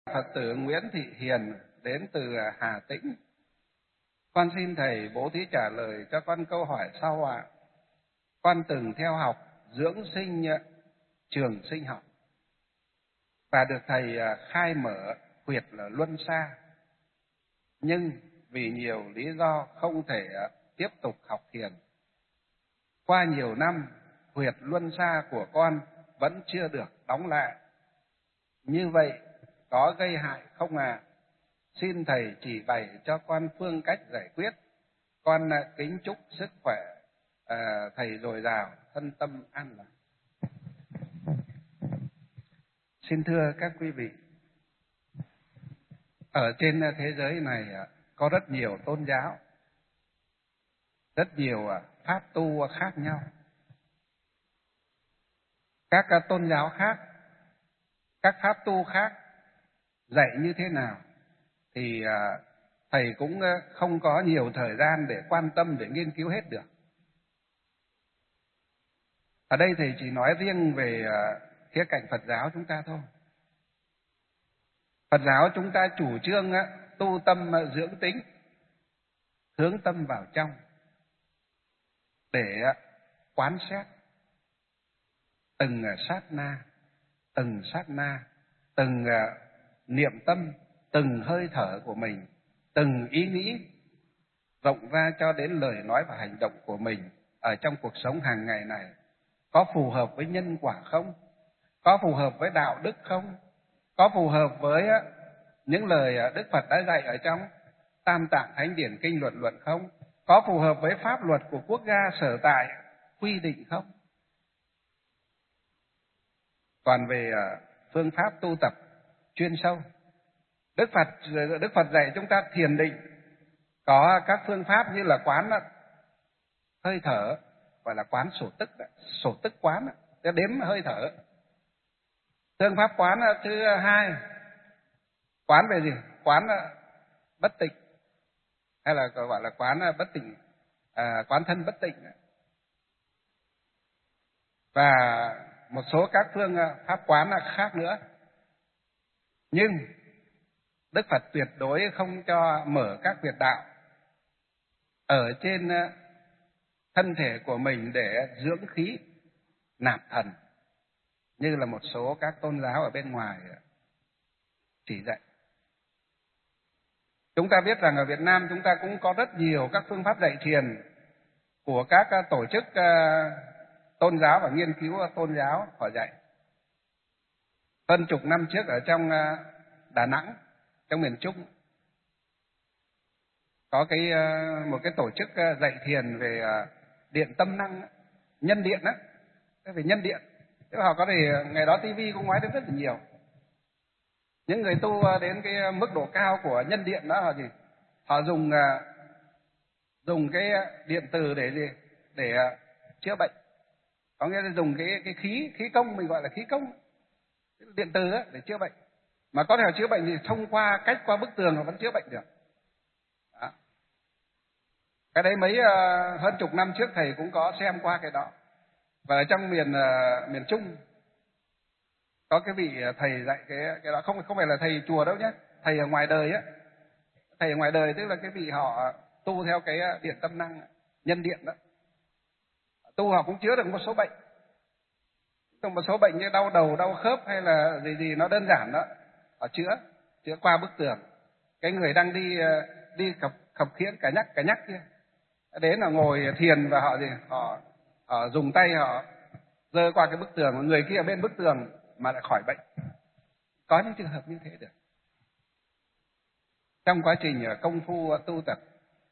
Phật tử Nguyễn Thị Hiền đến từ Hà Tĩnh. Con xin Thầy bố thí trả lời cho con câu hỏi sau ạ. Con từng theo học dưỡng sinh trường sinh học và được Thầy khai mở huyệt là luân xa. Nhưng vì nhiều lý do không thể tiếp tục học thiền. Qua nhiều năm, huyệt luân xa của con vẫn chưa được đóng lại. Như vậy có gây hại không ạ? Xin Thầy chỉ bày cho con phương cách giải quyết. Con kính chúc sức khỏe Thầy dồi dào, thân tâm an lạc. Xin thưa các quý vị, ở trên thế giới này có rất nhiều tôn giáo, rất nhiều pháp tu khác nhau. Các tôn giáo khác, các pháp tu khác dạy như thế nào thì Thầy cũng không có nhiều thời gian để quan tâm, để nghiên cứu hết được. Ở đây Thầy chỉ nói riêng về khía cạnh Phật giáo chúng ta thôi. Phật giáo chúng ta chủ trương tu tâm dưỡng tính, hướng tâm vào trong để quán xét từng sát na, từng niệm tâm, từng hơi thở của mình, từng ý nghĩ, rộng ra cho đến lời nói và hành động của mình ở trong cuộc sống hàng ngày này. Có phù hợp với nhân quả không? Có phù hợp với đạo đức không? Có phù hợp với những lời Đức Phật đã dạy ở trong Tam Tạng Thánh Điển Kinh Luận không? Có phù hợp với pháp luật của quốc gia sở tại quy định không? Còn về phương pháp tu tập chuyên sâu, Đức Phật dạy chúng ta thiền định, có các phương pháp như là quán hơi thở, gọi là quán sổ tức quán, đếm hơi thở. Phương pháp quán thứ hai, quán về gì? Quán bất tịnh, hay là gọi là quán bất tịnh, quán thân bất tịnh. Và một số các phương pháp quán khác nữa. Nhưng Đức Phật tuyệt đối không cho mở các huyệt đạo ở trên thân thể của mình để dưỡng khí, nạp thần, như là một số các tôn giáo ở bên ngoài chỉ dạy. Chúng ta biết rằng ở Việt Nam chúng ta cũng có rất nhiều các phương pháp dạy thiền của các tổ chức tôn giáo và nghiên cứu tôn giáo họ dạy. Hơn chục năm trước ở trong Đà Nẵng, trong miền Trung, có một cái tổ chức dạy thiền về điện tâm năng, nhân điện á, về nhân điện. Thế họ có thể ngày đó TV cũng nói đến rất là nhiều. Những người tu đến cái mức độ cao của nhân điện đó họ gì? Họ dùng cái điện từ để gì? Để chữa bệnh. Có nghĩa là dùng cái khí công, mình gọi là khí công, điện từ á, để chữa bệnh. Mà có thể chữa bệnh thì thông qua cách qua bức tường họ vẫn chữa bệnh được. Đó. Cái đấy hơn chục năm trước Thầy cũng có xem qua cái đó. Và ở trong miền Trung có cái vị thầy dạy cái đó, không phải là thầy chùa đâu nhé, thầy ở ngoài đời á. Thầy ở ngoài đời tức là cái vị họ tu theo cái điện tâm năng, nhân điện đó. Tu họ cũng chữa được một số bệnh. Một số bệnh như đau đầu, đau khớp hay là gì nó đơn giản đó, họ chữa qua bức tường. Cái người đang đi khập khiễng cả nhắc kia, đến là ngồi thiền và họ dùng tay họ giơ qua cái bức tường, người kia ở bên bức tường mà lại khỏi bệnh. Có những trường hợp như thế được. Trong quá trình công phu tu tập,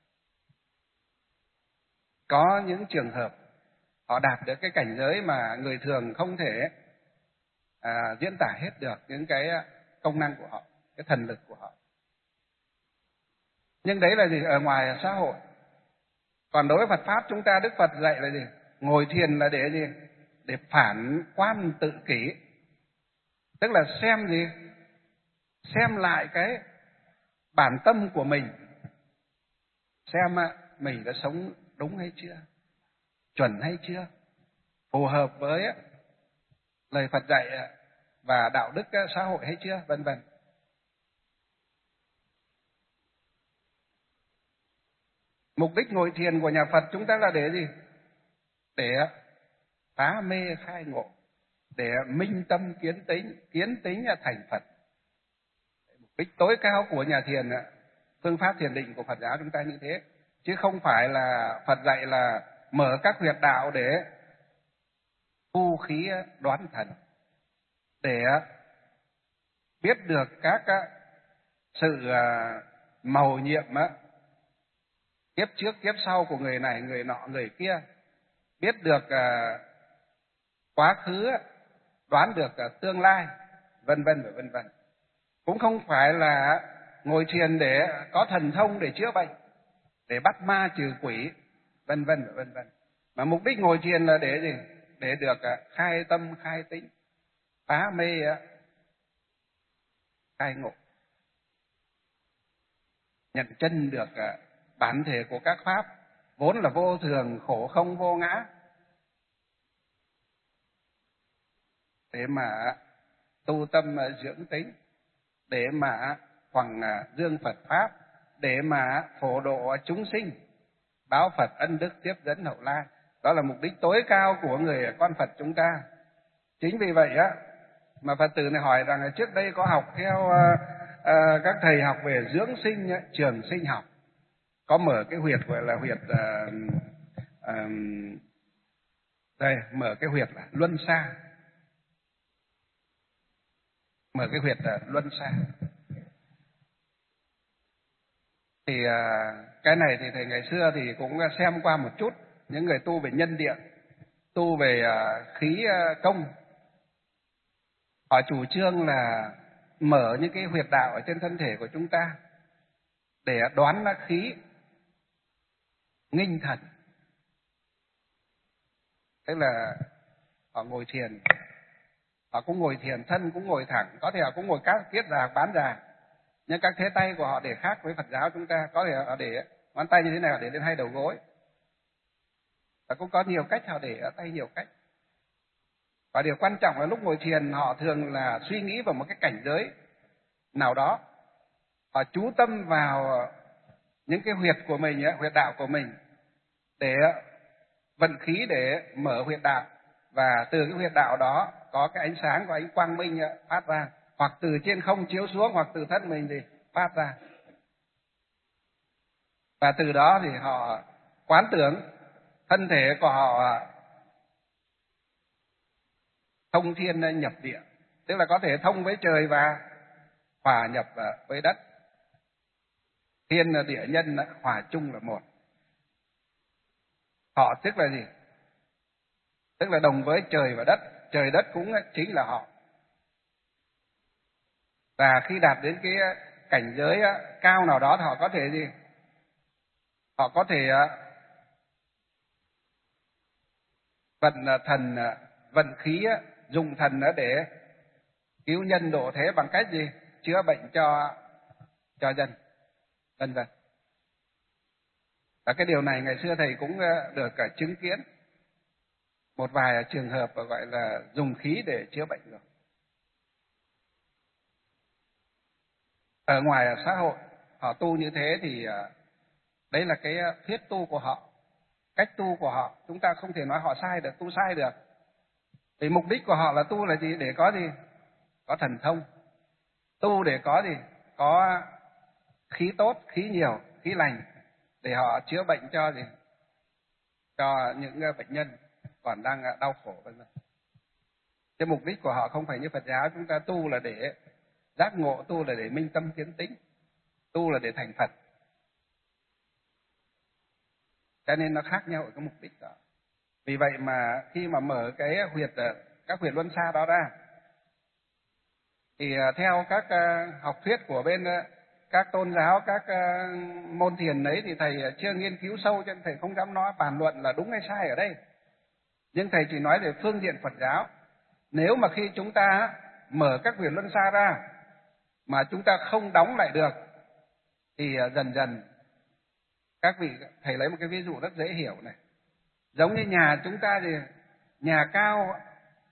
có những trường hợp họ đạt được cái cảnh giới mà người thường không thể diễn tả hết được những cái công năng của họ, cái thần lực của họ. Nhưng đấy là gì? Ở ngoài xã hội. Còn đối với Phật pháp chúng ta, Đức Phật dạy là gì? Ngồi thiền là để gì? Để phản quan tự kỷ. Tức là xem gì? Xem lại cái bản tâm của mình. Xem mình đã sống đúng hay chưa? Chuẩn hay chưa? Phù hợp với lời Phật dạy và đạo đức xã hội hay chưa? Vân vân. Mục đích ngồi thiền của nhà Phật chúng ta là để gì? Để phá mê khai ngộ, để minh tâm kiến tính thành Phật. Mục đích tối cao của nhà thiền, phương pháp thiền định của Phật giáo chúng ta như thế, chứ không phải là Phật dạy là mở các huyệt đạo để thu khí đoán thần, để biết được các sự mầu nhiệm kiếp trước kiếp sau của người này người nọ người kia, biết được quá khứ, đoán được tương lai, vân vân và vân vân. Cũng không phải là ngồi thiền để có thần thông để chữa bệnh, để bắt ma trừ quỷ, vân vân và vân vân. Mà mục đích ngồi thiền là để gì? Để được khai tâm khai tĩnh, phá mê khai ngộ, nhận chân được bản thể của các pháp vốn là vô thường, khổ không vô ngã, để mà tu tâm dưỡng tính, để mà hoằng dương Phật pháp, để mà phổ độ chúng sinh, báo Phật ân đức tiếp dẫn hậu lai. Đó là mục đích tối cao của người con Phật chúng ta. Chính vì vậy mà Phật tử này hỏi rằng trước đây có học theo các thầy học về dưỡng sinh, trường sinh học, có mở cái huyệt gọi là huyệt đây, mở cái huyệt là luân xa, mở cái huyệt là luân xa. Thì cái này thì thầy ngày xưa thì cũng xem qua một chút, những người tu về nhân điện, tu về khí công, họ chủ trương là mở những cái huyệt đạo ở trên thân thể của chúng ta để đoán khí, nghinh thần. Tức là họ ngồi thiền, họ cũng ngồi thiền, thân cũng ngồi thẳng, có thể họ cũng ngồi các kiết già bán già, nhưng các thế tay của họ để khác với Phật giáo chúng ta. Có thể họ để ngón tay như thế này, họ để lên hai đầu gối, và cũng có nhiều cách họ để ở tay, nhiều cách. Và điều quan trọng là lúc ngồi thiền họ thường là suy nghĩ vào một cái cảnh giới nào đó, họ chú tâm vào những cái huyệt của mình, huyệt đạo của mình, để vận khí để mở huyệt đạo, và từ cái huyệt đạo đó có cái ánh sáng, có ánh quang minh phát ra, hoặc từ trên không chiếu xuống, hoặc từ thân mình thì phát ra. Và từ đó thì họ quán tưởng thân thể của họ thông thiên nhập địa, tức là có thể thông với trời và hòa nhập với đất. Thiên địa nhân hòa chung là một. Họ tức là gì? Tức là đồng với trời và đất, trời đất cũng chính là họ. Và khi đạt đến cái cảnh giới cao nào đó thì họ có thể gì? Họ có thể vận thần, vận khí, dùng thần để cứu nhân độ thế bằng cách gì? Chữa bệnh cho dân, vân vân. Và cái điều này ngày xưa thầy cũng được chứng kiến một vài trường hợp gọi là dùng khí để chữa bệnh rồi. Ở ngoài xã hội họ tu như thế thì đấy là cái thuyết tu của họ, cách tu của họ. Chúng ta không thể nói họ sai được, tu sai được. Vì mục đích của họ là tu là gì? Để có gì? Có thần thông. Tu để có gì? Có khí tốt, khí nhiều, khí lành, để họ chữa bệnh cho gì? Cho những bệnh nhân còn đang đau khổ, vân vân. Cái mục đích của họ không phải như Phật giáo chúng ta tu là để giác ngộ, tu là để minh tâm kiến tĩnh, tu là để thành Phật. Cho nên nó khác nhau ở cái mục đích đó. Vì vậy mà khi mà mở cái các huyệt luân xa đó ra, thì theo các học thuyết của bên các tôn giáo, các môn thiền ấy thì thầy chưa nghiên cứu sâu, cho nên thầy không dám nói bàn luận là đúng hay sai ở đây. Nhưng thầy chỉ nói về phương diện Phật giáo. Nếu mà khi chúng ta mở các huyệt luân xa ra mà chúng ta không đóng lại được, thì dần dần, các vị, thầy lấy một cái ví dụ rất dễ hiểu này. Giống như nhà chúng ta thì nhà cao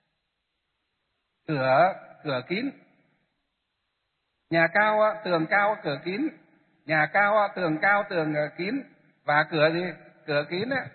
cửa kín, nhà cao tường cao cửa kín, nhà cao tường kín, Và cửa gì? Cửa kín ấy.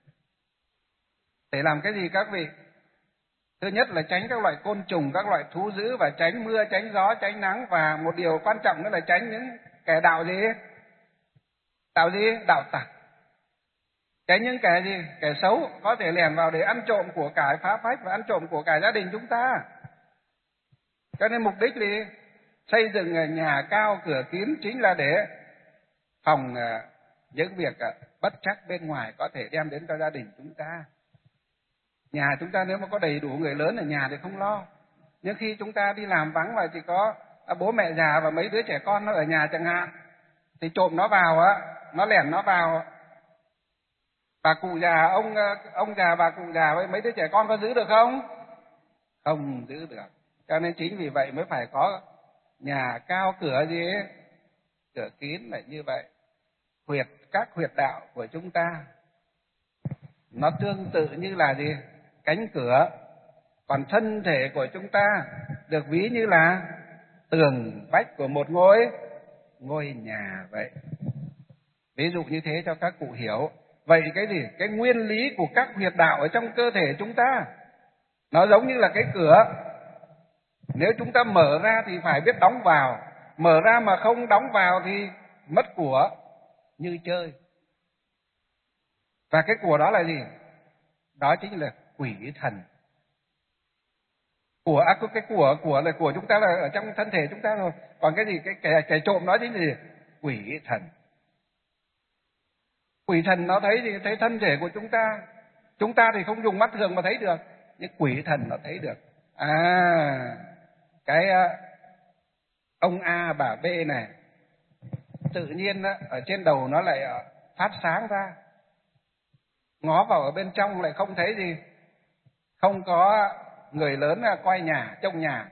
Để làm cái gì các vị? Thứ nhất là tránh các loại côn trùng, các loại thú dữ, và tránh mưa, tránh gió, tránh nắng. Và một điều quan trọng nữa là tránh những kẻ đạo gì? Đạo gì? Đạo tặc. Tránh những kẻ gì? Kẻ xấu có thể lẻn vào để ăn trộm của cải, phá phách và ăn trộm của cải gia đình chúng ta. Cho nên mục đích là xây dựng nhà cao cửa kín chính là để phòng những việc bất trắc bên ngoài có thể đem đến cho gia đình chúng ta. Nhà chúng ta nếu mà có đầy đủ người lớn ở nhà thì không lo. Nhưng khi chúng ta đi làm vắng và chỉ có bố mẹ già và mấy đứa trẻ con nó ở nhà chẳng hạn, thì trộm nó vào nó lẻn nó vào. Bà cụ già, ông già bà cụ già với mấy đứa trẻ con có giữ được không? Không giữ được. Cho nên chính vì vậy mới phải có nhà cao cửa gì ấy, cửa kín là như vậy. Các huyệt đạo của chúng ta nó tương tự như là gì? Cánh cửa. Còn thân thể của chúng ta được ví như là tường vách của một ngôi nhà vậy. Ví dụ như thế cho các cụ hiểu. Vậy cái gì? Cái nguyên lý của các huyệt đạo ở trong cơ thể chúng ta nó giống như là cái cửa. Nếu chúng ta mở ra thì phải biết đóng vào. Mở ra mà không đóng vào thì mất của như chơi. Và cái của đó là gì? Đó chính là quỷ thần. Cái của là của chúng ta là ở trong thân thể chúng ta rồi. Còn cái gì? Cái trộm đó chính là gì? Quỷ thần. Quỷ thần nó thấy gì? Thấy thân thể của chúng ta. Chúng ta thì không dùng mắt thường mà thấy được, nhưng quỷ thần nó thấy được. Cái ông A bà B này tự nhiên ở trên đầu nó lại phát sáng ra, ngó vào ở bên trong lại không thấy gì, không có người lớn coi nhà trông nhà,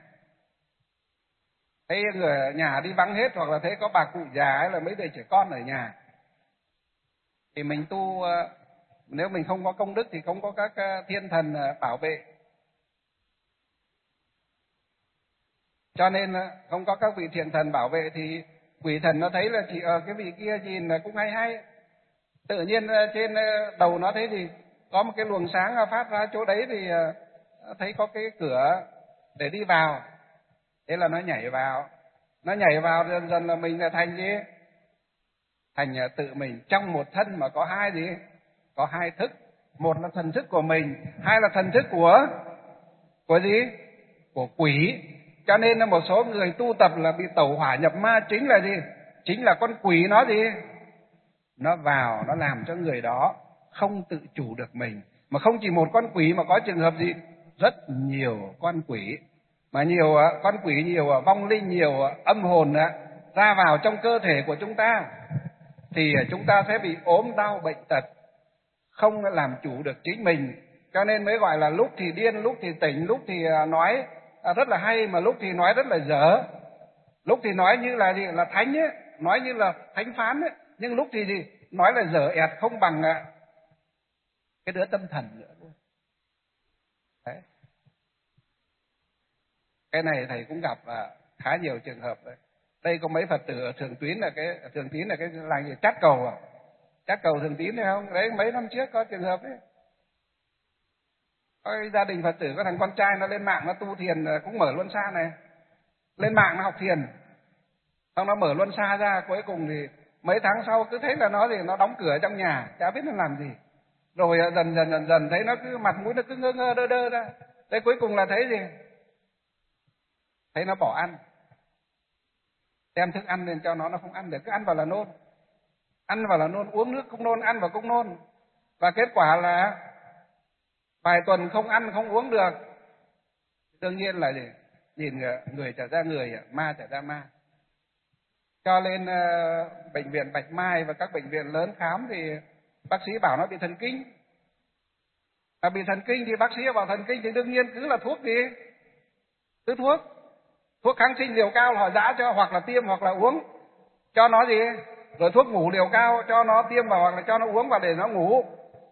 thấy người ở nhà đi vắng hết, hoặc là thấy có bà cụ già hay là mấy đứa trẻ con ở nhà. Thì mình tu, nếu mình không có công đức thì không có các thiên thần bảo vệ, cho nên không có các vị thiện thần bảo vệ thì quỷ thần nó thấy là chỉ cái vị kia nhìn là cũng hay hay, tự nhiên trên đầu nó thấy thì có một cái luồng sáng phát ra chỗ đấy, thì thấy có cái cửa để đi vào, thế là nó nhảy vào, dần dần là mình là thành gì? Thành tự mình trong một thân mà có hai gì? Có hai thức. Một là thần thức của mình, hai là thần thức của gì? Của quỷ. Cho nên là một số người tu tập là bị tẩu hỏa nhập ma, chính là gì? Chính là con quỷ nó gì? Nó vào, nó làm cho người đó không tự chủ được mình. Mà không chỉ một con quỷ mà có trường hợp gì? Rất nhiều con quỷ. Mà nhiều con quỷ, nhiều vong linh, nhiều âm hồn ra vào trong cơ thể của chúng ta, thì chúng ta sẽ bị ốm đau bệnh tật, không làm chủ được chính mình. Cho nên mới gọi là lúc thì điên, lúc thì tỉnh, lúc thì nói rất là hay, mà lúc thì nói rất là dở. Lúc thì nói như là gì? Là thánh ấy, nói như là thánh phán ấy. Nhưng lúc thì gì? Nói là dở ẹt, không bằng cái đứa tâm thần nữa luôn. Đấy. Cái này thầy cũng gặp khá nhiều trường hợp đấy. Đây có mấy Phật tử ở Thường Tín, là cái làng gì? Chát Cầu à? Chát Cầu Thường Tín này không? Đấy, mấy năm trước có trường hợp đấy. Có gia đình Phật tử có thằng con trai nó lên mạng nó tu thiền, cũng mở luân xa này. Lên mạng nó học thiền, xong nó mở luân xa ra, cuối cùng thì mấy tháng sau cứ thấy là nó đóng cửa trong nhà, chả biết nó làm gì. Rồi dần thấy nó cứ mặt mũi nó cứ ngơ đơ ra. Thế cuối cùng là thấy gì? Thấy nó bỏ ăn. Đem thức ăn lên cho nó không ăn được, cứ ăn vào là nôn. Ăn vào là nôn, uống nước cũng nôn, ăn vào cũng nôn. Và kết quả là vài tuần không ăn không uống được. Đương nhiên là gì? Nhìn người trở ra người, ma trở ra ma. Cho lên bệnh viện Bạch Mai và các bệnh viện lớn khám thì bác sĩ bảo nó bị thần kinh. Mà bị thần kinh thì bác sĩ bảo thần kinh thì đương nhiên cứ là thuốc gì? Cứ thuốc kháng sinh liều cao họ dã cho, hoặc là tiêm hoặc là uống cho nó gì? Rồi thuốc ngủ liều cao cho nó tiêm vào, hoặc là cho nó uống vào để nó ngủ.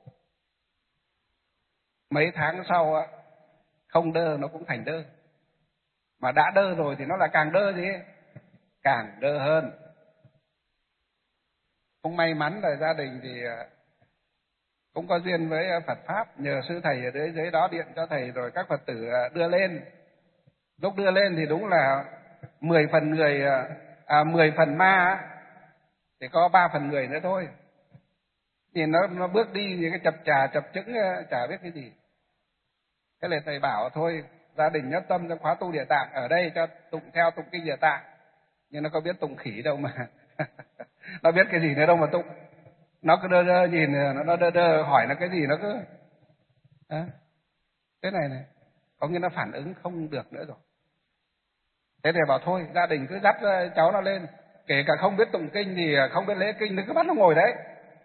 Mấy tháng sau không đơ nó cũng thành đơ. Mà đã đơ rồi thì nó là càng đơ gì? Càng đơ hơn. Cũng may mắn là gia đình thì cũng có duyên với Phật Pháp, nhờ sư thầy ở dưới đó điện cho thầy, rồi các Phật tử đưa lên. Lúc đưa lên thì đúng là 10 phần người, 10 phần ma thì có 3 phần người nữa thôi. Nhìn nó bước đi như cái chập chững, chả biết cái gì. Thế là thầy bảo thôi, gia đình nhất tâm cho khóa tu Địa Tạng, ở đây cho theo tụng kinh Địa Tạng. Nhưng nó có biết tụng khỉ đâu mà. Nó biết cái gì nữa đâu mà tụng. Nó cứ đơ đơ nhìn, nó đơ đơ hỏi nó cái gì nó cứ thế này có nghĩa nó phản ứng không được nữa rồi. Thế thì bảo thôi, gia đình cứ dắt cháu nó lên, kể cả không biết tụng kinh thì không biết lễ kinh, nó cứ bắt nó ngồi đấy.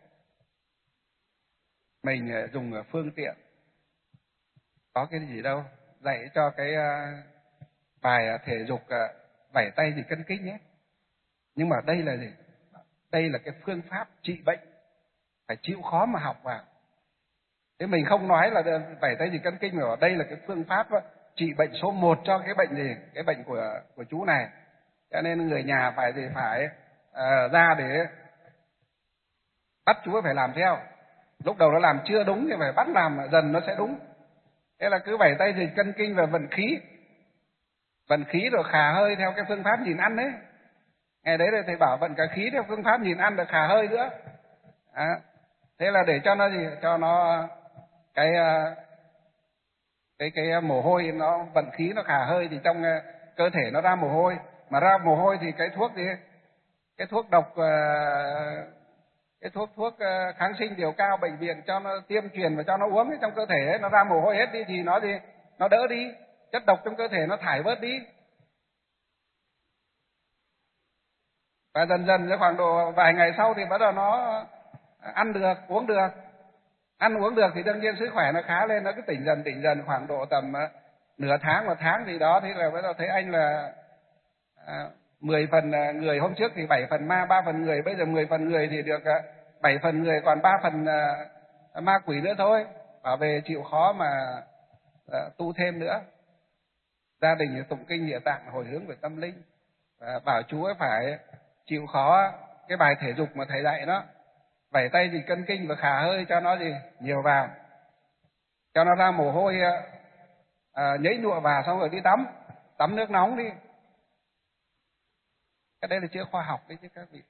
Mình dùng phương tiện, có cái gì đâu, dạy cho cái bài thể dục vẩy tay thì cân kinh nhé. Nhưng mà đây là gì? Đây là cái phương pháp trị bệnh, phải chịu khó mà học vào. Thế mình không nói là vẩy tay thì cân kinh, mà đây là cái phương pháp trị bệnh số 1 cho cái bệnh gì? Cái bệnh của chú này. Cho nên người nhà phải ra để bắt chú phải làm theo. Lúc đầu nó làm chưa đúng thì phải bắt làm, dần nó sẽ đúng. Thế là cứ vẩy tay thì cân kinh và vận khí rồi khà hơi theo cái phương pháp nhìn ăn đấy. Ngày đấy là thầy bảo vận cả khí theo phương pháp nhìn ăn được khà hơi nữa. Thế là để cho nó gì? Cho nó cái mồ hôi, nó vận khí nó khà hơi thì trong cơ thể nó ra mồ hôi. Mà ra mồ hôi thì cái thuốc gì? Cái thuốc độc, cái thuốc kháng sinh liều cao bệnh viện cho nó tiêm truyền và cho nó uống trong cơ thể ấy, nó ra mồ hôi hết đi thì nó gì? Nó đỡ đi, chất độc trong cơ thể nó thải bớt đi. Và dần dần khoảng độ vài ngày sau thì bắt đầu nó ăn được, uống được. Ăn uống được thì đương nhiên sức khỏe nó khá lên, nó cứ tỉnh dần khoảng độ tầm nửa tháng, 1 tháng gì đó. Thì là bắt đầu thấy anh là 10 phần người, hôm trước thì 7 phần ma, 3 phần người, bây giờ 10 phần người thì được 7 phần người, còn 3 phần ma quỷ nữa thôi. Bảo về chịu khó mà tu thêm nữa. Gia đình tụng kinh Địa Tạng hồi hướng về tâm linh. Bảo chú ấy phải chịu khó cái bài thể dục mà thầy dạy đó, vẩy tay thì cân kinh và khà hơi cho nó gì? Nhiều vào. Cho nó ra mồ hôi, nhấy nhụa vào, xong rồi đi tắm nước nóng đi. Cái đấy là chưa khoa học đấy chứ các vị.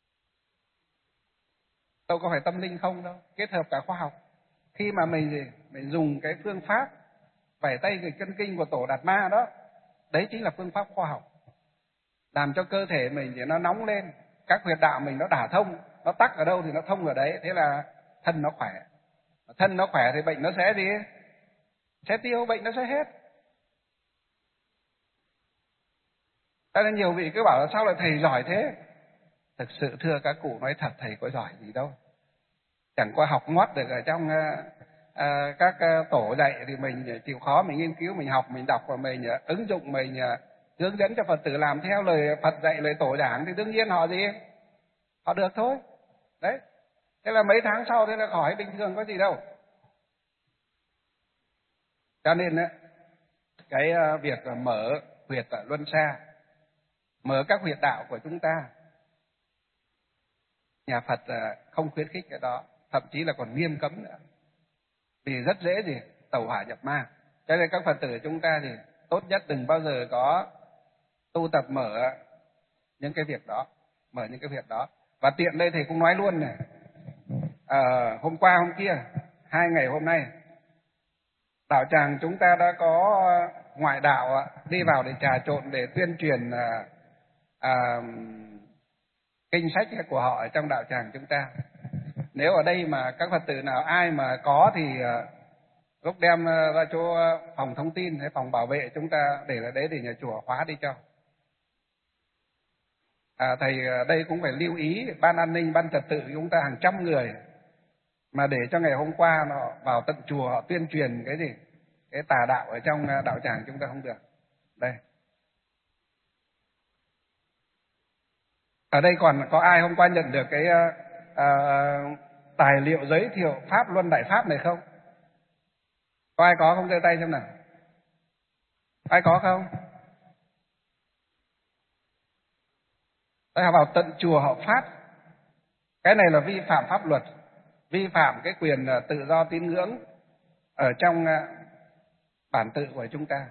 Đâu có phải tâm linh không đâu, kết hợp cả khoa học. Khi mà mình dùng cái phương pháp vẩy tay thì cân kinh của Tổ Đạt Ma đó, đấy chính là phương pháp khoa học. Làm cho cơ thể mình thì nó nóng lên, các huyệt đạo mình nó đả thông, nó tắc ở đâu thì nó thông ở đấy, thế là thân nó khỏe. Thân nó khỏe thì bệnh nó sẽ gì? Sẽ tiêu, bệnh nó sẽ hết. Cho nên nhiều vị cứ bảo là sao lại thầy giỏi thế? Thực sự thưa các cụ, nói thật, thầy có giỏi gì đâu. Chẳng qua học mót được ở trong các tổ dạy thì mình chịu khó, mình nghiên cứu, mình học, mình đọc và mình ứng dụng, mình hướng dẫn cho Phật tử làm theo lời Phật dạy, lời tổ giảng thì đương nhiên họ gì? Họ được thôi. Đấy. Thế là mấy tháng sau thế là khỏi bình thường, có gì đâu. Cho nên cái việc mở huyệt luân xa, mở các huyệt đạo của chúng ta, nhà Phật không khuyến khích cái đó, thậm chí là còn nghiêm cấm nữa. Vì rất dễ gì? Tẩu hỏa nhập ma. Cho nên các Phật tử chúng ta thì tốt nhất đừng bao giờ có tu tập mở những cái việc đó, Và tiện đây thầy cũng nói luôn này, hôm qua hôm kia, 2 ngày hôm nay, đạo tràng chúng ta đã có ngoại đạo đi vào để trà trộn, để tuyên truyền kinh sách của họ ở trong đạo tràng chúng ta. Nếu ở đây mà các Phật tử nào ai mà có thì lúc đem ra chỗ phòng thông tin hay phòng bảo vệ chúng ta để ở đấy, để nhà chùa khóa đi cho. Thầy đây cũng phải lưu ý ban an ninh, ban trật tự chúng ta hàng trăm người, mà để cho ngày hôm qua nó vào tận chùa họ tuyên truyền cái gì? Cái tà đạo ở trong đạo tràng chúng ta không được. Đây. Ở đây còn có ai hôm qua nhận được cái tài liệu giới thiệu Pháp Luân Đại Pháp này không? Có ai có không? Giơ tay xem nào. Ai có không? Đây, họ vào tận chùa họ phát Cái này là vi phạm pháp luật, vi phạm cái quyền tự do tín ngưỡng ở trong bản tự của chúng ta.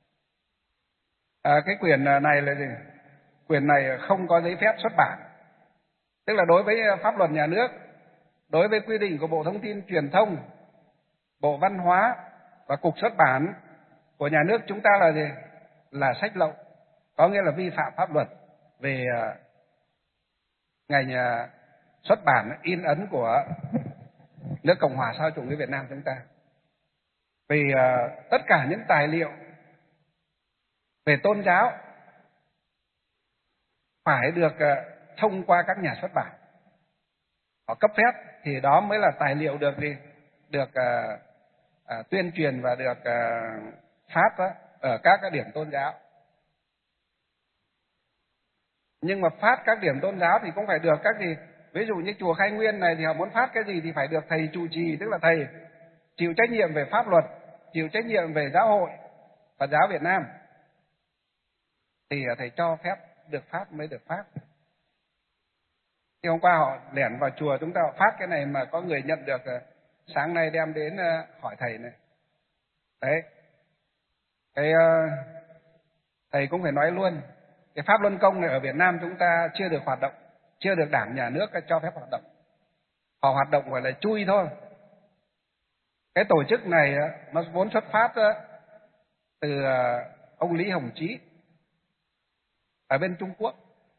Cái quyền này là gì? Quyền này không có giấy phép xuất bản. Tức là đối với pháp luật nhà nước, đối với quy định của Bộ Thông tin Truyền thông, Bộ Văn hóa và Cục Xuất bản của nhà nước chúng ta là gì? Là sách lậu, có nghĩa là vi phạm pháp luật về ngành xuất bản in ấn của nước Cộng hòa xã hội chủ nghĩa Việt Nam chúng ta. Vì tất cả những tài liệu về tôn giáo phải được thông qua các nhà xuất bản, họ cấp phép thì đó mới là tài liệu được gì? Được tuyên truyền và được phát ở các cái điểm tôn giáo. Nhưng mà phát các điểm tôn giáo thì cũng phải được các gì? Ví dụ như chùa Khai Nguyên này thì họ muốn phát cái gì thì phải được thầy trụ trì, tức là thầy chịu trách nhiệm về pháp luật, chịu trách nhiệm về giáo hội Phật giáo Việt Nam thì thầy cho phép được phát mới được phát. Thì hôm qua họ lẻn vào chùa chúng ta họ phát cái này mà có người nhận được, sáng nay đem đến hỏi thầy này. Đấy. Thầy cũng phải nói luôn, cái pháp luân công này ở Việt Nam chúng ta chưa được hoạt động, chưa được Đảng nhà nước cho phép hoạt động. Họ hoạt động gọi là chui thôi. Cái tổ chức này nó vốn xuất phát từ ông Lý Hồng Chí ở bên Trung Quốc.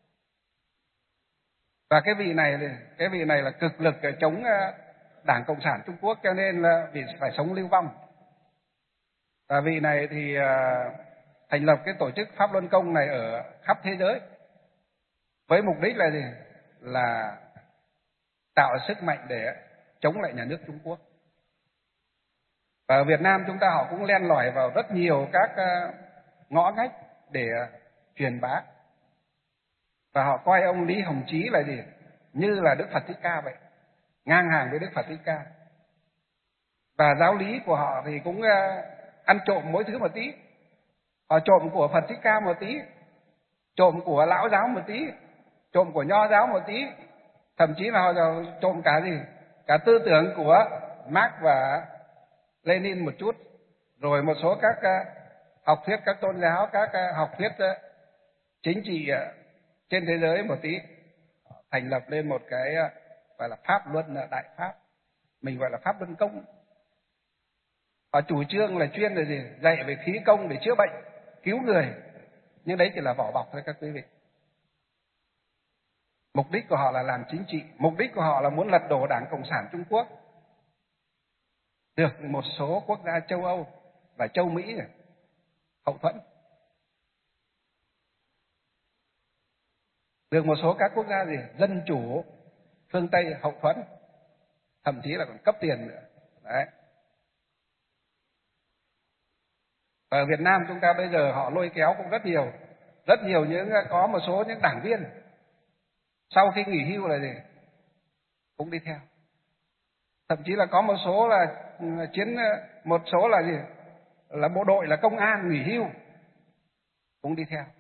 Và cái vị này là cực lực chống Đảng Cộng sản Trung Quốc, cho nên là vì phải sống lưu vong. Và vị này thì thành lập cái tổ chức Pháp Luân Công này ở khắp thế giới với mục đích là gì? Là tạo sức mạnh để chống lại nhà nước Trung Quốc. Và ở Việt Nam chúng ta họ cũng len lỏi vào rất nhiều các ngõ ngách để truyền bá. Và họ coi ông Lý Hồng Chí là gì? Như là Đức Phật Thích Ca vậy, ngang hàng với Đức Phật Thích Ca. Và giáo lý của họ thì cũng ăn trộm mỗi thứ một tí. Họ trộm của Phật Thích Ca một tí, trộm của Lão giáo một tí, trộm của Nho giáo một tí, thậm chí là họ trộm cả gì? Cả tư tưởng của Marx và Lenin một chút, rồi một số các học thuyết các tôn giáo, các học thuyết chính trị trên thế giới một tí, thành lập lên một cái gọi là Pháp Luân Đại Pháp, mình gọi là Pháp Luân Công. Họ chủ trương là chuyên là gì? Dạy về khí công để chữa bệnh, cứu người, nhưng đấy chỉ là vỏ bọc thôi các quý vị. Mục đích của họ là làm chính trị, mục đích của họ là muốn lật đổ Đảng Cộng sản Trung Quốc, được một số quốc gia châu Âu và châu Mỹ hậu thuẫn, được một số các quốc gia gì dân chủ phương Tây hậu thuẫn, thậm chí là còn cấp tiền nữa. Đấy. Ở Việt Nam chúng ta bây giờ họ lôi kéo cũng rất nhiều những có một số những đảng viên sau khi nghỉ hưu là gì cũng đi theo. Thậm chí là có một số là gì? Là bộ đội, là công an nghỉ hưu cũng đi theo.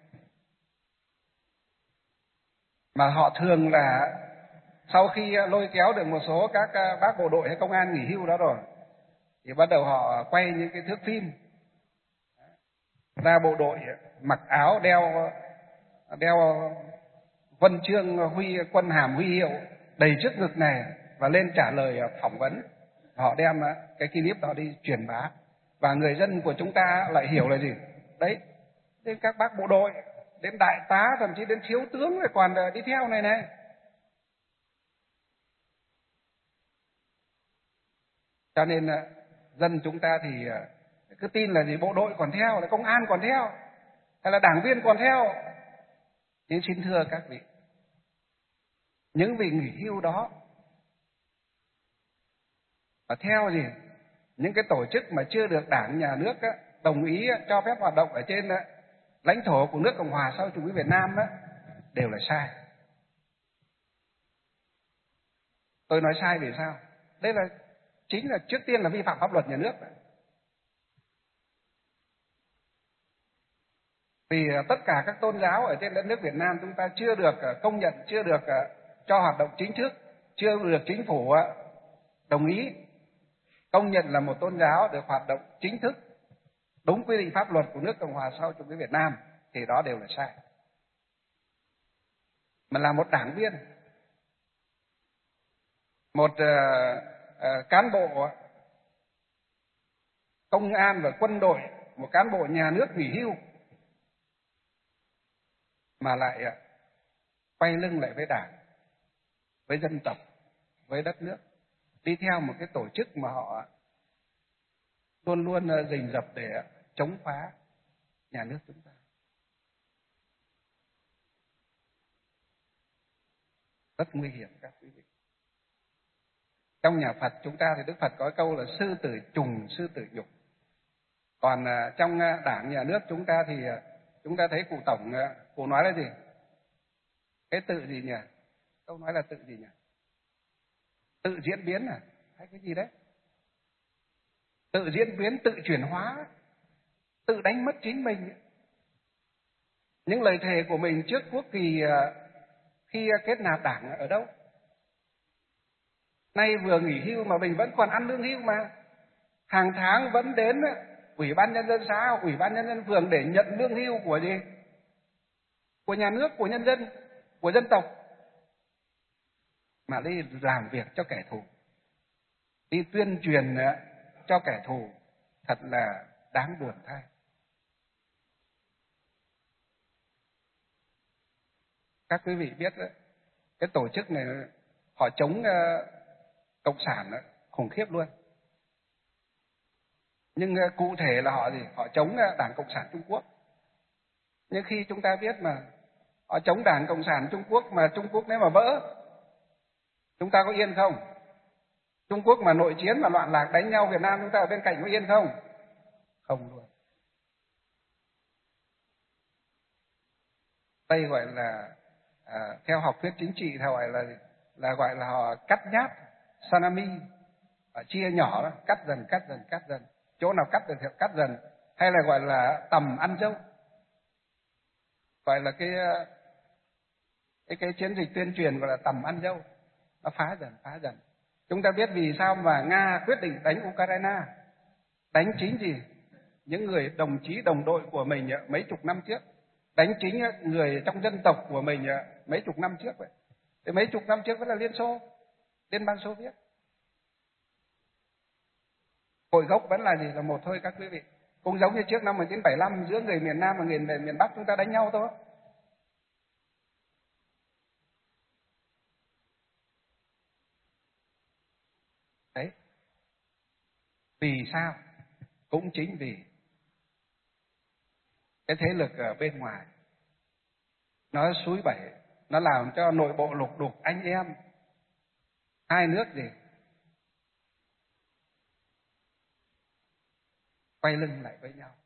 Mà họ thường là sau khi lôi kéo được một số các bác bộ đội hay công an nghỉ hưu đó rồi thì bắt đầu họ quay những cái thước phim ra bộ đội mặc áo đeo huân chương quân hàm huy hiệu đầy trước ngực này và lên trả lời phỏng vấn. Họ đem cái clip đó đi truyền bá và người dân của chúng ta lại hiểu là gì? Đấy, đến các bác bộ đội, đến đại tá, thậm chí đến thiếu tướng lại còn đi theo này. Cho nên dân chúng ta thì cứ tin là gì? Bộ đội còn theo, là công an còn theo, hay là đảng viên còn theo. Nhưng xin thưa các vị, những vị nghỉ hưu đó và theo gì? Những cái tổ chức mà chưa được Đảng nhà nước đồng ý cho phép hoạt động ở trên lãnh thổ của nước Cộng hòa xã hội chủ nghĩa Việt Nam đều là sai. Tôi nói sai vì sao? Đây là chính là trước tiên là vi phạm pháp luật nhà nước. Vì tất cả các tôn giáo ở trên đất nước Việt Nam chúng ta chưa được công nhận, chưa được cho hoạt động chính thức. chưa được chính phủ đồng ý công nhận là một tôn giáo được hoạt động chính thức đúng quy định pháp luật của nước Cộng hòa xã hội chủ nghĩa Việt Nam thì đó đều là sai. Mà là một đảng viên, một cán bộ công an và quân đội, một cán bộ nhà nước nghỉ hưu mà lại quay lưng lại với đảng, với dân tộc, với đất nước, đi theo một cái tổ chức mà họ luôn luôn rình rập để chống phá nhà nước chúng ta. Rất nguy hiểm các quý vị. Trong nhà Phật chúng ta thì Đức Phật có câu là sư tử trùng, sư tử nhục. Còn trong đảng nhà nước chúng ta thì chúng ta thấy cụ tổng, cụ nói là gì? Cái tự gì nhỉ? Câu nói là tự gì nhỉ? Tự diễn biến à? Hay cái gì đấy? Tự diễn biến, tự chuyển hóa, tự đánh mất chính mình. Những lời thề của mình trước quốc kỳ khi kết nạp đảng ở đâu? Nay vừa nghỉ hưu mà mình vẫn còn ăn lương hưu mà. Hàng tháng vẫn đến Ủy ban Nhân dân xã, Ủy ban Nhân dân phường để nhận lương hưu của gì? Của nhà nước, của nhân dân, của dân tộc. Mà đi làm việc cho kẻ thù, đi tuyên truyền cho kẻ thù, thật là đáng buồn thay. Các quý vị biết đấy, cái tổ chức này họ chống cộng sản khủng khiếp luôn. Nhưng cụ thể là họ gì? Họ chống Đảng Cộng sản Trung Quốc. Nhưng khi chúng ta biết mà họ chống Đảng Cộng sản Trung Quốc mà Trung Quốc nếu mà vỡ, chúng ta có yên không? Trung Quốc mà nội chiến mà loạn lạc đánh nhau, Việt Nam chúng ta ở bên cạnh có yên không? Không luôn. Đây gọi là theo học thuyết chính trị theo gọi là họ cắt nháp Sanami, chia nhỏ đó, cắt dần, chỗ nào cắt được thì cắt dần, hay là gọi là tầm ăn dâu, gọi là cái chiến dịch tuyên truyền gọi là tầm ăn dâu, nó phá dần. Chúng ta biết vì sao mà Nga quyết định đánh Ukraine, đánh chính gì? Những người đồng chí đồng đội của mình mấy chục năm trước, đánh chính người trong dân tộc của mình mấy chục năm trước vậy. Thì mấy chục năm trước vẫn là Liên bang Xô Viết. Cội gốc vẫn là gì? Là một thôi các quý vị. Cũng giống như trước năm 1975 giữa người miền Nam và người miền Bắc chúng ta đánh nhau thôi. Đấy. Vì sao? Cũng chính vì cái thế lực ở bên ngoài nó xúi bẩy, nó làm cho nội bộ lục đục anh em hai nước gì quay lưng lại với nhau.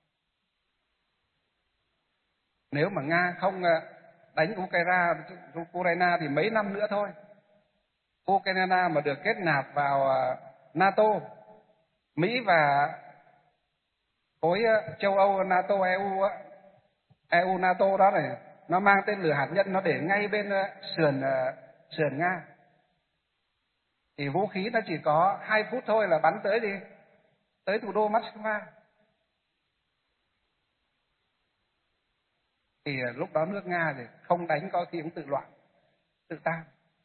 Nếu mà Nga không đánh Ukraine thì mấy năm nữa thôi, Ukraine mà được kết nạp vào NATO, Mỹ và khối châu Âu, NATO, EU NATO đó này, nó mang tên lửa hạt nhân, nó để ngay bên sườn Nga, thì vũ khí nó chỉ có 2 phút thôi là bắn tới gì? Tới thủ đô Moscow. Thì lúc đó nước Nga thì không đánh có khi cũng tự loạn, tự tan.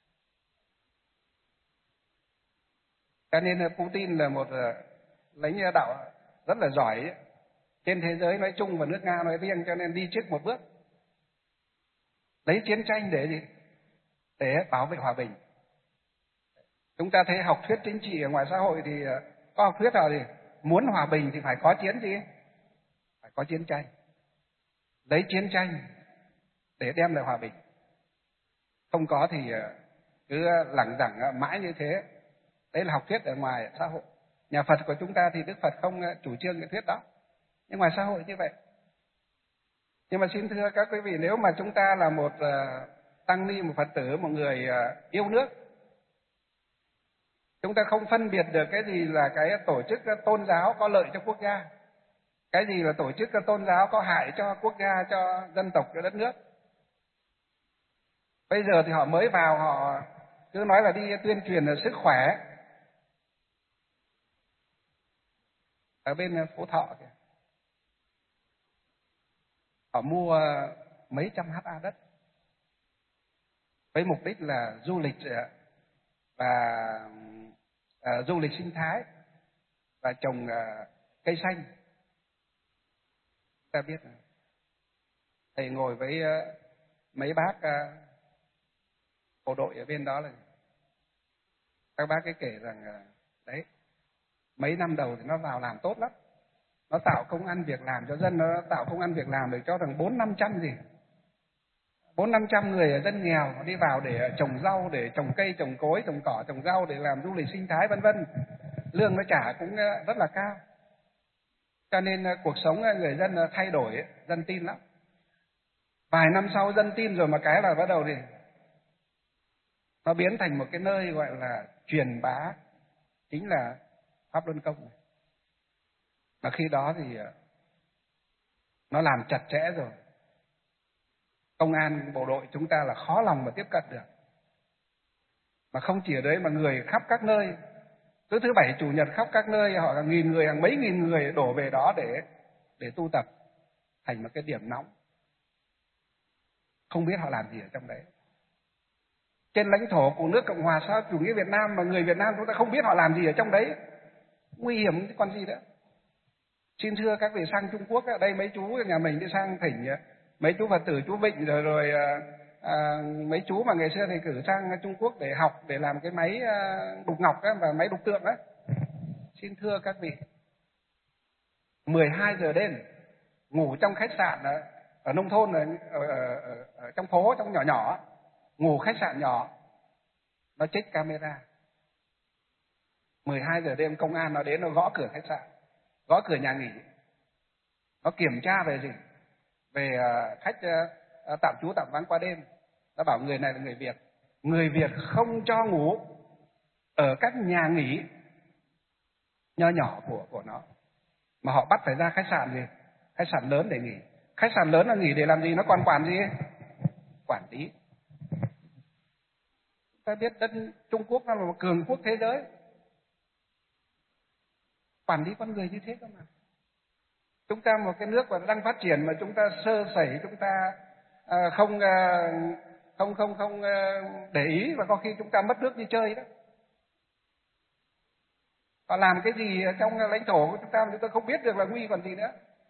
Cho nên Putin là một lãnh đạo rất là giỏi trên thế giới nói chung và nước Nga nói riêng, cho nên đi trước một bước, lấy chiến tranh để gì? Để bảo vệ hòa bình. Chúng ta thấy học thuyết chính trị ở ngoài xã hội thì có học thuyết nào gì? Muốn hòa bình thì phải có chiến gì? Phải có chiến tranh. Lấy chiến tranh để đem lại hòa bình. Không có thì cứ lẳng đẳng mãi như thế. Đấy là học thuyết ở ngoài xã hội. Nhà Phật của chúng ta thì Đức Phật không chủ trương cái thuyết đó. Nhưng ngoài xã hội như vậy. Nhưng mà xin thưa các quý vị, nếu mà chúng ta là một tăng ni, một Phật tử, một người yêu nước, chúng ta không phân biệt được cái gì là cái tổ chức tôn giáo có lợi cho quốc gia, cái gì là tổ chức tôn giáo có hại cho quốc gia, cho dân tộc, cho đất nước. Bây giờ thì họ mới vào, họ cứ nói là đi tuyên truyền là sức khỏe. Ở bên Phú Thọ kìa, họ mua mấy trăm ha đất với mục đích là du lịch và du lịch sinh thái và trồng cây xanh. Ta biết thầy ngồi với mấy bác bộ đội ở bên đó, là các bác ấy kể rằng đấy, mấy năm đầu thì nó vào làm tốt lắm, nó tạo công ăn việc làm cho dân, nó tạo công ăn việc làm được cho thằng 400-500 người ở dân nghèo đi vào để trồng rau, để trồng cây, trồng cối, trồng cỏ, trồng rau, để làm du lịch sinh thái vân vân. Lương nó trả cũng rất là cao, cho nên cuộc sống người dân thay đổi, dân tin lắm. Vài năm sau dân tin rồi mà cái là bắt đầu thì nó biến thành một cái nơi gọi là truyền bá, chính là Pháp Luân Công. Mà khi đó thì nó làm chặt chẽ rồi, công an bộ đội chúng ta là khó lòng mà tiếp cận được. Mà không chỉ ở đấy mà người khắp các nơi, cứ thứ bảy chủ nhật khắp các nơi, họ hàng nghìn người, hàng mấy nghìn người đổ về đó để tu tập, thành một cái điểm nóng. Không biết họ làm gì ở trong đấy. Trên lãnh thổ của nước Cộng hòa xã hội chủ nghĩa Việt Nam mà người Việt Nam chúng ta không biết họ làm gì ở trong đấy, nguy hiểm chứ còn gì nữa. Xin thưa các vị sang Trung Quốc, ở đây mấy chú nhà mình đi sang thỉnh mấy chú Phật tử chú Vịnh rồi mấy chú mà ngày xưa thì cử sang Trung Quốc để học, để làm cái máy đục ngọc ấy, và máy đục tượng ấy. Xin thưa các vị, 12 giờ đêm ngủ trong khách sạn ở nông thôn, ở trong phố, trong nhỏ nhỏ, ngủ khách sạn nhỏ, nó check camera. 12 giờ đêm công an nó đến, nó gõ cửa khách sạn, gõ cửa nhà nghỉ, nó kiểm tra về gì? Về khách tạm trú tạm vắng qua đêm. Nó bảo người này là người Việt, người Việt không cho ngủ ở các nhà nghỉ nho nhỏ của nó, mà họ bắt phải ra khách sạn gì? Khách sạn lớn để nghỉ. Khách sạn lớn là nghỉ để làm gì? Nó còn quản gì? Quản lý. Ta biết đất Trung Quốc nó là một cường quốc thế giới, quản lý con người như thế cơ mà. Chúng ta một cái nước mà đang phát triển mà chúng ta sơ sẩy, chúng ta không để ý, và có khi chúng ta mất nước như chơi đó. Họ làm cái gì trong lãnh thổ của chúng ta không biết được là nguy còn gì nữa.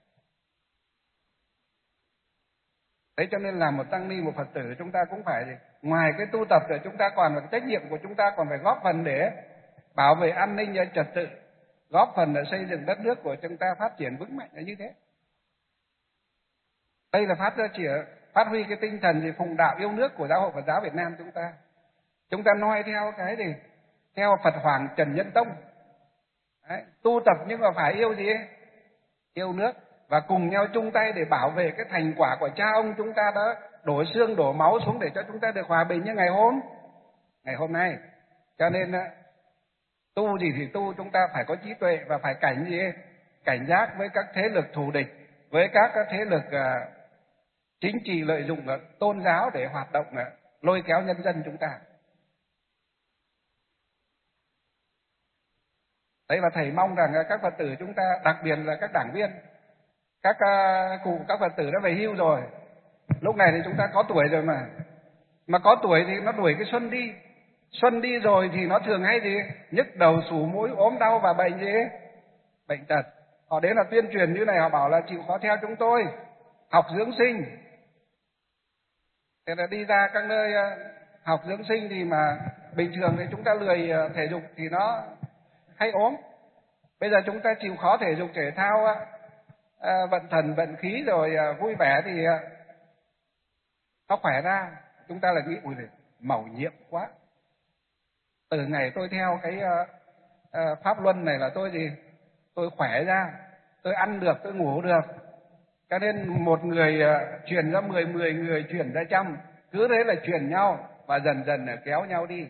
Đấy, cho nên là một tăng ni, một Phật tử, chúng ta cũng phải ngoài cái tu tập rồi, chúng ta còn cái trách nhiệm của chúng ta còn phải góp phần để bảo vệ an ninh trật tự, góp phần để xây dựng đất nước của chúng ta phát triển vững mạnh là như thế. Đây là phát huy cái tinh thần phụng đạo yêu nước của Giáo hội Phật giáo Việt Nam chúng ta. Chúng ta noi theo cái gì? Theo Phật Hoàng Trần Nhân Tông. Đấy, tu tập nhưng mà phải yêu gì? Yêu nước, và cùng nhau chung tay để bảo vệ cái thành quả của cha ông chúng ta đã đổ xương đổ máu xuống để cho chúng ta được hòa bình như ngày hôm nay. Cho nên tu gì thì tu, chúng ta phải có trí tuệ và phải cảnh giác với các thế lực thù địch, với các thế lực chính trị lợi dụng tôn giáo để hoạt động lôi kéo nhân dân chúng ta. Đấy, và thầy mong rằng các Phật tử chúng ta, đặc biệt là các đảng viên, các cụ, các Phật tử đã về hưu rồi, lúc này thì chúng ta có tuổi rồi mà có tuổi thì nó đuổi cái xuân đi rồi thì nó thường hay gì? Nhức đầu, sủ mũi, ốm đau và bệnh gì? Bệnh tật. Họ đến là tuyên truyền như này, họ bảo là chịu khó theo chúng tôi học dưỡng sinh. Thế là đi ra các nơi học dưỡng sinh thì mà bình thường thì chúng ta lười thể dục thì nó hay ốm. Bây giờ chúng ta chịu khó thể dục thể thao, vận thần vận khí rồi vui vẻ thì nó khỏe ra. Chúng ta lại nghĩ ui giời, mầu nhiệm quá. Từ ngày tôi theo cái pháp luân này là tôi khỏe ra, tôi ăn được, tôi ngủ được. Cho nên một người truyền ra 10 người truyền ra 100, cứ thế là truyền nhau và dần dần kéo nhau đi.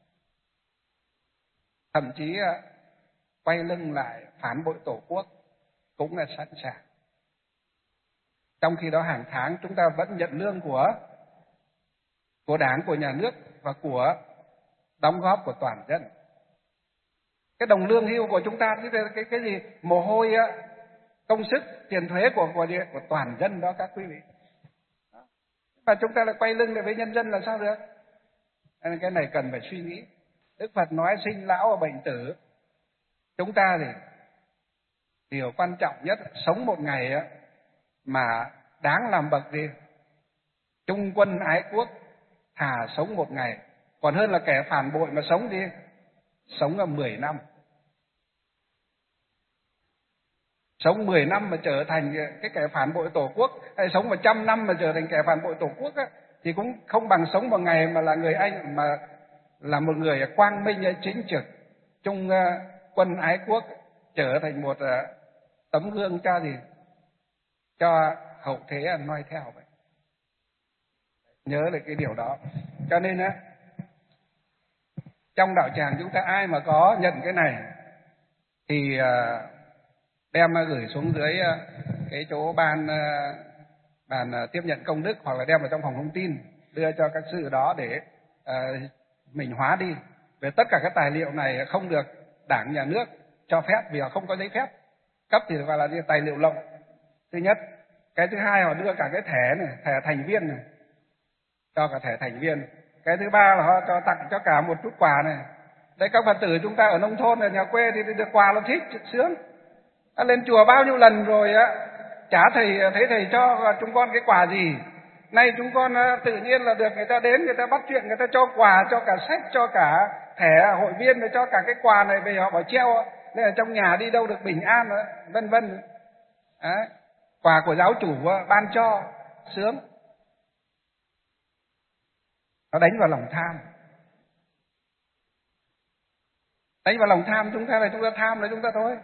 Thậm chí quay lưng lại phản bội Tổ quốc cũng là sẵn sàng. Trong khi đó hàng tháng chúng ta vẫn nhận lương của Đảng, của nhà nước và của đóng góp của toàn dân. Cái đồng lương hưu của chúng ta, cái gì mồ hôi á, công sức, tiền thuế của toàn dân đó các quý vị. Và chúng ta lại quay lưng lại với nhân dân là sao được? Nên cái này cần phải suy nghĩ. Đức Phật nói sinh lão và bệnh tử. Chúng ta thì điều quan trọng nhất, sống một ngày á, mà đáng làm bậc gì? Trung quân ái quốc, thà sống một ngày, còn hơn là kẻ phản bội mà sống đi, sống là 10 năm. Sống 10 năm mà trở thành cái kẻ phản bội Tổ quốc, hay sống 100 năm mà trở thành kẻ phản bội Tổ quốc á, thì cũng không bằng sống một ngày mà là người anh, mà là một người quang minh chính trực, trung quân ái quốc, trở thành một tấm gương cho gì? Cho hậu thế noi theo vậy. Nhớ lại cái điều đó. Cho nên á, trong đạo tràng chúng ta ai mà có nhận cái này thì đem gửi xuống dưới cái chỗ ban tiếp nhận công đức, hoặc là đem vào trong phòng thông tin đưa cho các sư đó để mình hóa đi. Về tất cả các tài liệu này không được Đảng nhà nước cho phép, vì họ không có giấy phép cấp thì gọi là tài liệu lậu. Thứ nhất. Cái thứ hai, họ đưa cả cái thẻ này, thẻ thành viên này, cho cả thẻ thành viên. Cái thứ ba là họ cho tặng cho cả một chút quà này. Đấy, các Phật tử chúng ta ở nông thôn, ở nhà quê thì được quà là thích, sướng. Lên chùa bao nhiêu lần rồi á, chả thấy thầy cho chúng con cái quà gì. Nay chúng con tự nhiên là được người ta đến, người ta bắt chuyện, người ta cho quà, cho cả sách, cho cả thẻ hội viên, rồi cho cả cái quà này về họ bảo treo, nên là trong nhà đi đâu được bình an nữa, vân vân. Đấy, quà của giáo chủ ban cho, sướng. Nó đánh vào lòng tham. Đánh vào lòng tham, chúng ta là chúng ta tham là chúng ta thôi.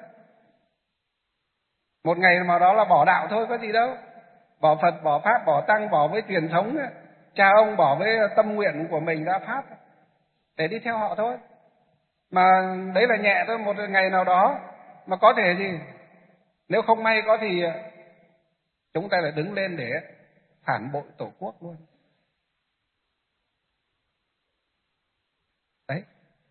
Một ngày mà đó là bỏ đạo thôi, có gì đâu. Bỏ Phật, bỏ Pháp, bỏ Tăng, bỏ với truyền thống cha ông, bỏ với tâm nguyện của mình đã phát để đi theo họ thôi. Mà đấy là nhẹ thôi, một ngày nào đó mà có thể gì, nếu không may có thì chúng ta lại đứng lên để phản bội Tổ quốc luôn. Đấy.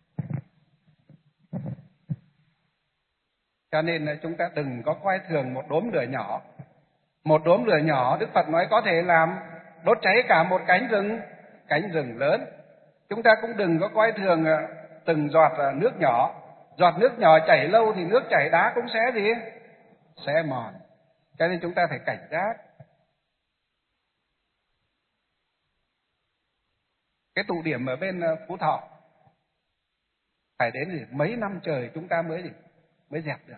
Cho nên là chúng ta đừng có coi thường một đốm lửa nhỏ. Một đốm lửa nhỏ, Đức Phật nói có thể làm đốt cháy cả một cánh rừng lớn. Chúng ta cũng đừng có coi thường từng giọt nước nhỏ. Giọt nước nhỏ chảy lâu thì nước chảy đá cũng sẽ gì? Sẽ mòn. Cho nên chúng ta phải cảnh giác. Cái tụ điểm ở bên Phú Thọ phải đến gì? Mấy năm trời chúng ta mới dẹp được.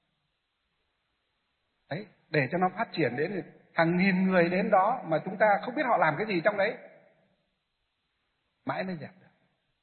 Đấy, để cho nó phát triển đến hàng nghìn người đến đó mà chúng ta không biết họ làm cái gì trong đấy. Mãi mới dẹp được.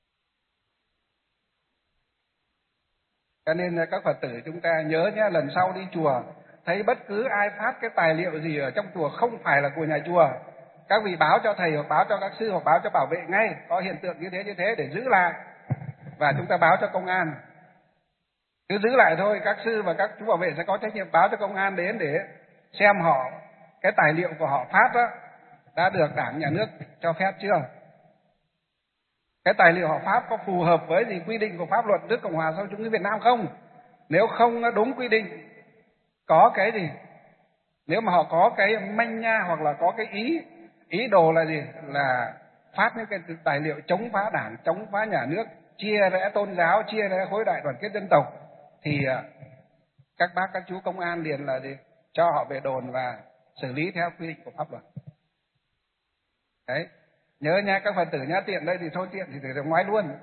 Cho nên các Phật tử chúng ta nhớ nhé, lần sau đi chùa thấy bất cứ ai phát cái tài liệu gì ở trong chùa không phải là của nhà chùa, các vị báo cho thầy hoặc báo cho các sư hoặc báo cho bảo vệ ngay, có hiện tượng như thế để giữ lại, và chúng ta báo cho công an. Cứ giữ lại thôi, các sư và các chú bảo vệ sẽ có trách nhiệm báo cho công an đến để xem họ, cái tài liệu của họ phát đó đã được Đảng nhà nước cho phép chưa, cái tài liệu họ phát có phù hợp với gì quy định của pháp luật nước Cộng hòa xã hội chủ nghĩa Việt Nam không. Nếu không đúng quy định, có cái gì, nếu mà họ có cái manh nha hoặc là có cái ý đồ là gì, là phát những cái tài liệu chống phá Đảng, chống phá nhà nước, chia rẽ tôn giáo, chia rẽ khối đại đoàn kết dân tộc, thì các bác các chú công an liền là gì, cho họ về đồn và xử lý theo quy định của pháp luật. Đấy, nhớ nha các Phật tử nhá, tiện đây thì thôi, tiện thì từ ngoài luôn.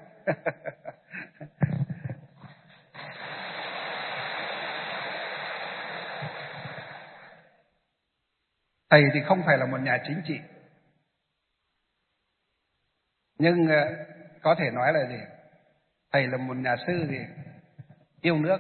Thầy thì không phải là một nhà chính trị, nhưng có thể nói là gì, thầy là một nhà sư gì yêu nước.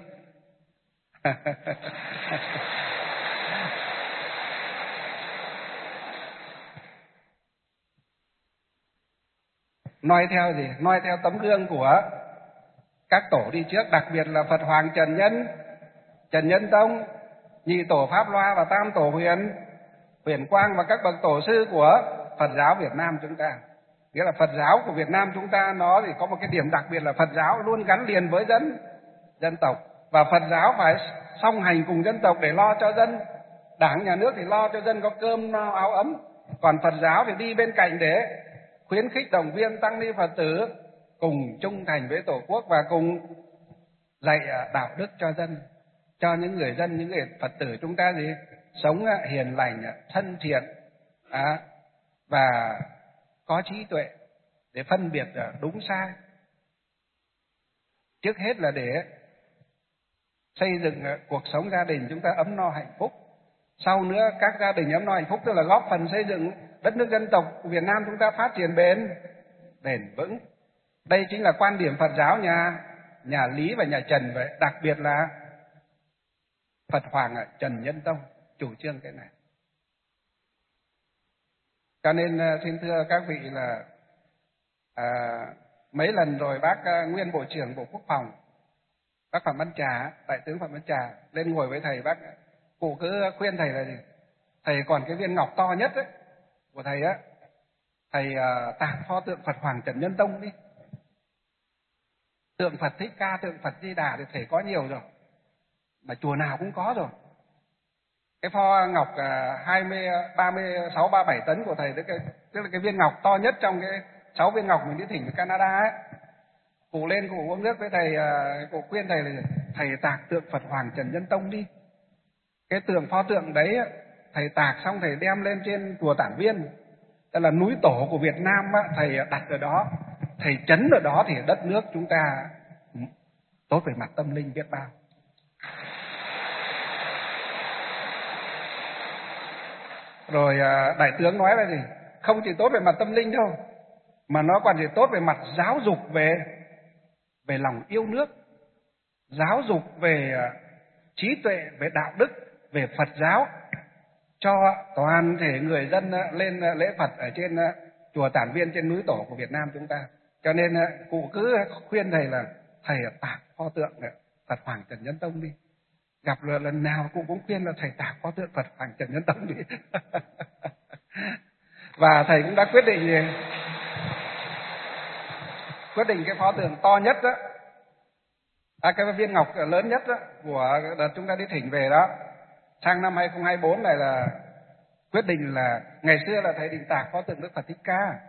Noi theo gì? Noi theo tấm gương của các tổ đi trước, đặc biệt là Phật Hoàng Trần Nhân Tông, Nhị Tổ Pháp Loa và Tam Tổ Huyền Quang và các bậc tổ sư của Phật giáo Việt Nam chúng ta. Nghĩa là Phật giáo của Việt Nam chúng ta nó thì có một cái điểm đặc biệt là Phật giáo luôn gắn liền với dân tộc, và Phật giáo phải song hành cùng dân tộc để lo cho dân. Đảng nhà nước thì lo cho dân có cơm no áo ấm, còn Phật giáo thì đi bên cạnh để khuyến khích động viên tăng ni Phật tử cùng trung thành với Tổ quốc và cùng dạy đạo đức cho dân, cho những người dân, những người Phật tử chúng ta gì sống hiền lành, thân thiện và có trí tuệ để phân biệt đúng sai. Trước hết là để xây dựng cuộc sống gia đình chúng ta ấm no hạnh phúc. Sau nữa các gia đình ấm no hạnh phúc tức là góp phần xây dựng đất nước dân tộc của Việt Nam chúng ta phát triển bền vững. Đây chính là quan điểm Phật giáo nhà Lý và nhà Trần, vậy đặc biệt là Phật Hoàng Trần Nhân Tông chủ trương cái này. Cho nên xin thưa các vị là mấy lần rồi bác nguyên Bộ trưởng Bộ Quốc phòng, bác Phạm Văn Trà, Đại tướng Phạm Văn Trà lên ngồi với thầy, cụ cứ khuyên thầy là gì? Thầy còn cái viên ngọc to nhất ấy, của thầy á, thầy tạc pho tượng Phật Hoàng Trần Nhân Tông đi. Tượng Phật Thích Ca, tượng Phật Di Đà thì thầy có nhiều rồi, mà chùa nào cũng có rồi. Cái pho ngọc 36, 37 tấn của thầy, tức là cái viên ngọc to nhất trong cái 6 viên ngọc mình đi thỉnh ở Canada ấy. Cụ lên cụ uống nước với thầy, cụ khuyên thầy là thầy tạc tượng Phật Hoàng Trần Nhân Tông đi. Cái pho tượng đấy thầy tạc xong thầy đem lên trên chùa Tản Viên, tức là núi tổ của Việt Nam á, thầy đặt ở đó, thầy trấn ở đó thì đất nước chúng ta tốt về mặt tâm linh biết bao. Rồi đại tướng nói là gì? Không chỉ tốt về mặt tâm linh đâu, mà nó còn chỉ tốt về mặt giáo dục về lòng yêu nước, giáo dục về trí tuệ, về đạo đức, về Phật giáo cho toàn thể người dân lên lễ Phật ở trên chùa Tản Viên, trên núi tổ của Việt Nam chúng ta. Cho nên cụ cứ khuyên thầy là thầy tạc pho tượng Phật Hoàng Trần Nhân Tông đi. Gặp lần nào cụ cũng khuyên là thầy tạc pho tượng Phật Hoàng Trần Nhân Tông đi. Và thầy cũng đã quyết định cái pho tượng to nhất đó, cái viên ngọc lớn nhất đó, của đợt chúng ta đi thỉnh về đó, sang năm 2024 này là quyết định là ngày xưa là thầy định tạc pho tượng Đức Phật Thích Ca.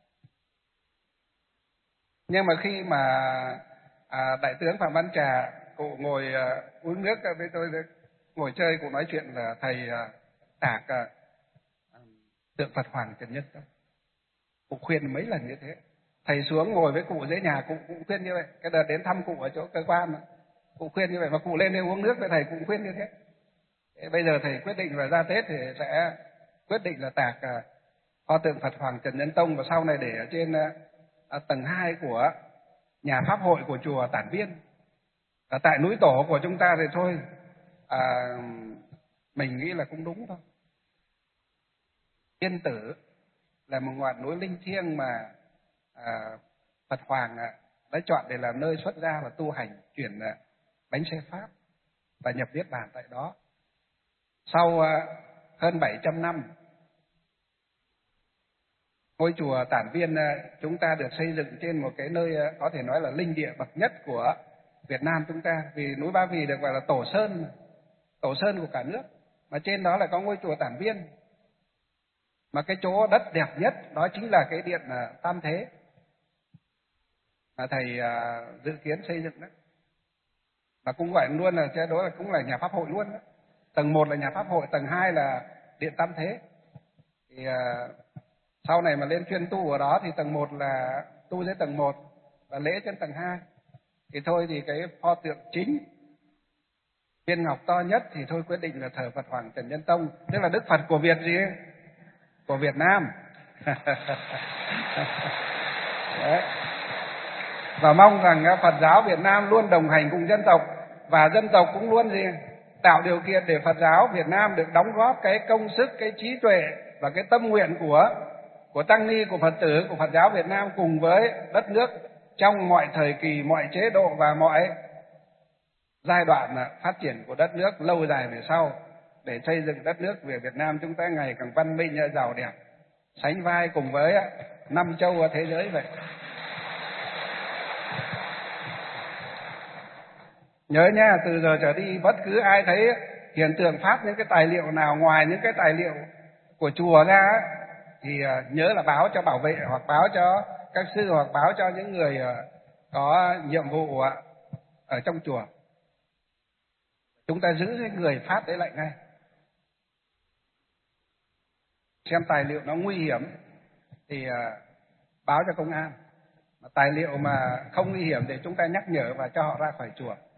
Nhưng mà khi mà đại tướng Phạm Văn Trà cụ ngồi uống nước với tôi, ngồi chơi, cụ nói chuyện là thầy tạc tượng Phật Hoàng Trần Nhân Tông. Cụ khuyên mấy lần như thế. Thầy xuống ngồi với cụ dưới nhà, cụ cũng khuyên như vậy. Cái đợt đến thăm cụ ở chỗ cơ quan mà, cụ khuyên như vậy, mà cụ lên đây uống nước với thầy cũng khuyên như thế. Bây giờ thầy quyết định là ra Tết thì sẽ quyết định là tạc pho tượng Phật Hoàng Trần Nhân Tông, và sau này để ở trên tầng 2 của nhà pháp hội của chùa Tản Viên. Và tại núi tổ của chúng ta thì thôi, mình nghĩ là cũng đúng thôi. Yên Tử là một ngọn núi linh thiêng mà Phật Hoàng đã chọn để làm nơi xuất gia và tu hành, chuyển bánh xe Pháp và nhập Niết Bàn tại đó. Sau hơn 700 năm, ngôi chùa Tản Viên chúng ta được xây dựng trên một cái nơi có thể nói là linh địa bậc nhất của Việt Nam chúng ta, vì núi Ba Vì được gọi là tổ sơn của cả nước, mà trên đó là có ngôi chùa Tản Viên. Mà cái chỗ đất đẹp nhất đó chính là cái điện Tam Thế mà thầy dự kiến xây dựng đó. Và cũng gọi luôn là cái đó là cũng là nhà pháp hội luôn đó. Tầng 1 là nhà pháp hội, tầng 2 là điện Tam Thế. Thì sau này mà lên chuyên tu ở đó thì tầng 1 là tu dưới tầng 1 và lễ trên tầng 2. Thì thôi thì cái pho tượng chính, viên ngọc to nhất thì thôi quyết định là thờ Phật Hoàng Trần Nhân Tông, tức là Đức Phật của của Việt Nam. Đấy. Và mong rằng Phật giáo Việt Nam luôn đồng hành cùng dân tộc, và dân tộc cũng luôn tạo điều kiện để Phật giáo Việt Nam được đóng góp cái công sức, cái trí tuệ và cái tâm nguyện của tăng ni, của Phật tử, của Phật giáo Việt Nam cùng với đất nước trong mọi thời kỳ, mọi chế độ và mọi giai đoạn phát triển của đất nước lâu dài về sau, để xây dựng đất nước về Việt Nam chúng ta ngày càng văn minh, giàu đẹp, sánh vai cùng với 5 châu ở thế giới vậy. Nhớ nha, từ giờ trở đi bất cứ ai thấy hiện tượng phát những cái tài liệu nào ngoài những cái tài liệu của chùa ra thì nhớ là báo cho bảo vệ, hoặc báo cho các sư, hoặc báo cho những người có nhiệm vụ ở trong chùa. Chúng ta giữ cái người phát đấy lại ngay. Xem tài liệu nó nguy hiểm thì báo cho công an. Mà tài liệu mà không nguy hiểm để chúng ta nhắc nhở và cho họ ra khỏi chùa.